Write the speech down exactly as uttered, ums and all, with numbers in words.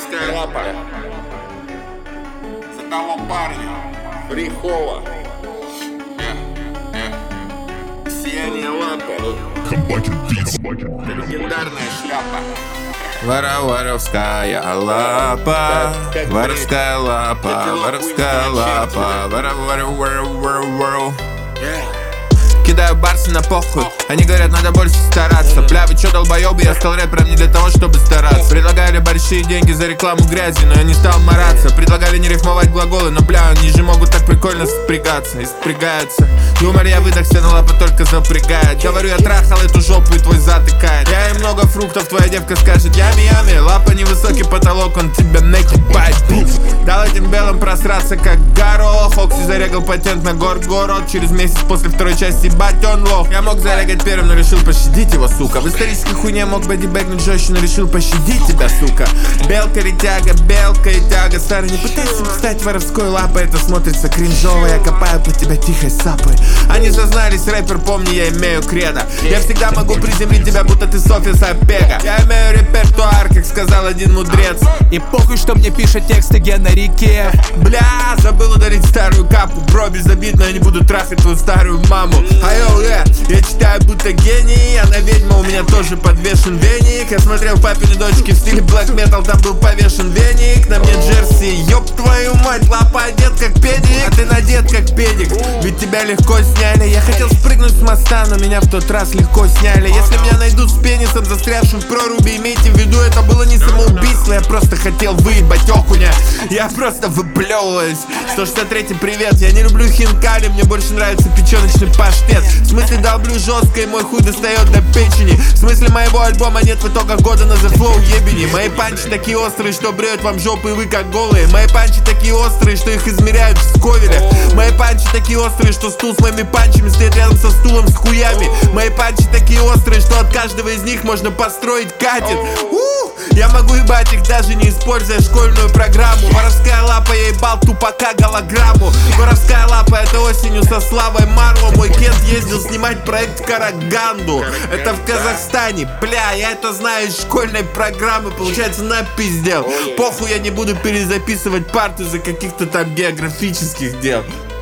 Воровская лапа. За того парня. Фрихова. Сияние лапы. Легендарная шляпа. Вора, воровская лапа, воровская лапа, воровская лапа, вора, вора, вора, вора, вора. Кидаю барсы на похуй, они говорят, надо больше стараться. Бля, вы чё, долбоёбы, я стал рэпером не для того, чтобы стараться. Предлагали большие деньги за рекламу грязи, но я не стал мараться. Предлагали не рифмовать глаголы, но бля, они же могут так прикольно спрягаться и спрягаются. Юмор я выдохся, но лапа только запрягает. Говорю, я трахал эту жопу и твой затыкает. Я им много фруктов, твоя девка скажет ями-ями. Лапа невысокий потолок, он тебя накипает. Дал этим белым просраться как горох. Окси зарегал патент на горгород. Через месяц после второй части бать он лох. Я мог зарегать первым, но решил пощадить его, сука. В исторической хуйне мог бодибэгнуть жестче, но решил пощадить тебя, сука. Белка и тяга, белка и тяга. Старый, не пытайся стать воровской лапой. Это смотрится кринжово, я копаю под тебя тихой сапой. Они сознались, рэпер, помни, я имею кредо. Я всегда могу приземлить тебя, будто ты Софья Сапега. Я имею репертуар, как сказал один мудрец. И похуй, что мне пишет тексты Гена Рике. Бля, забыл ударить старую капу. Бро, безобидно, я не буду трахать твою старую маму. Айоу, я, я читаю будто гений. Она ведьма, у меня тоже подвешен веник. Я смотрел папины дочки в стиле black metal, там был повешен веник. На мне джерси, ёб твою мать. Лапа одет как педик, а ты надет как педик. Ведь тебя легко сняли. Я хотел спрыгнуть с моста, но меня в тот раз легко сняли. Если меня найдут с пенисом, застрявшим в проруби, имейте в виду, это было не самоубийство. Я просто хотел выебать окуня. Я просто выплевываюсь. сто шестьдесят третий привет. Я не люблю хинкали, мне больше нравится печеночный паштет. В смысле долблю жестко и мой хуй достает до печени. В смысле моего альбома нет в итогах года на The Flow ебени. Мои панчи такие острые, что бреют вам жопы и вы как голые. Мои панчи такие острые, что их измеряют в Сковеле. Мои панчи такие острые, что стул с моими панчами стоит рядом со стулом с хуями. Мои панчи такие острые, что от каждого из них можно построить катет. У-у-у! Я могу ебать их, даже не используя школьную программу. Воровская лапа, я ебал тупака голограмму. Воровская лапа, это осенью со Славой Марло. Мой кент ездил снимать проект Караганду. Это в Казахстане, бля, я это знаю из школьной программы. Получается, напиздел. Похуй, я не буду перезаписывать парты за каких-то там географических дел.